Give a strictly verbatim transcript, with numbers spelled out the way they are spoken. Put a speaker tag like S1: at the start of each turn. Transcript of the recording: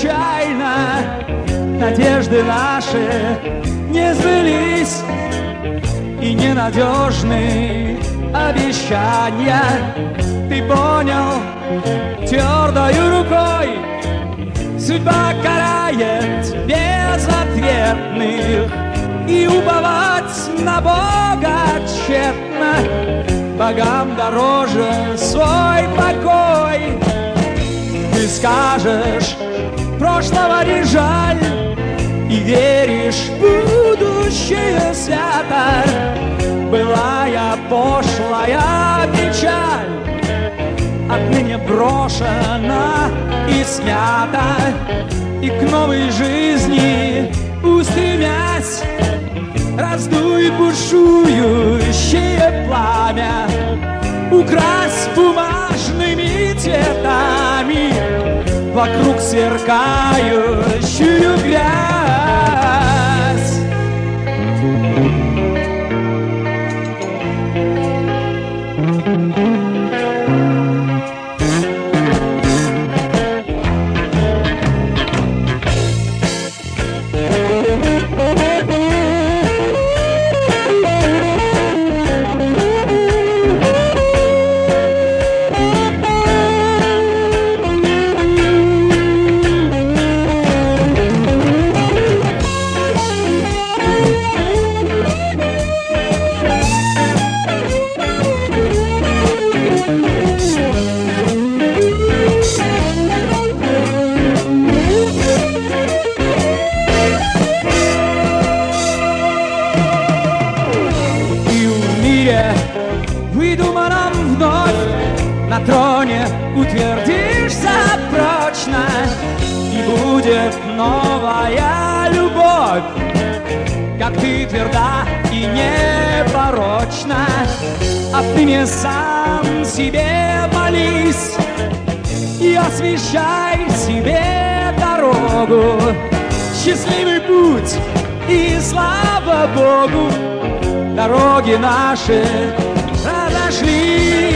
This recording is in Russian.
S1: случайно надежды наши не сбылись, и ненадежны обещания. Ты понял, твердою рукой судьба карает безответных, и уповать на Бога тщетно. Богам дороже свой покой. Ты скажешь, прошлого не жаль, и веришь в будущее свято. Былая пошлая печаль отныне брошена и снята, и к новой жизни устремясь, раздуй бушующее пламя, укрась бумажными цветами вокруг сверкающую грязь. Выдуманном вновь на троне утвердишься прочно, и будет новая любовь, как ты тверда и непорочна. Отныне сам себе молись и освещай себе дорогу. Счастливый путь и слава Богу, дороги наши разошлись.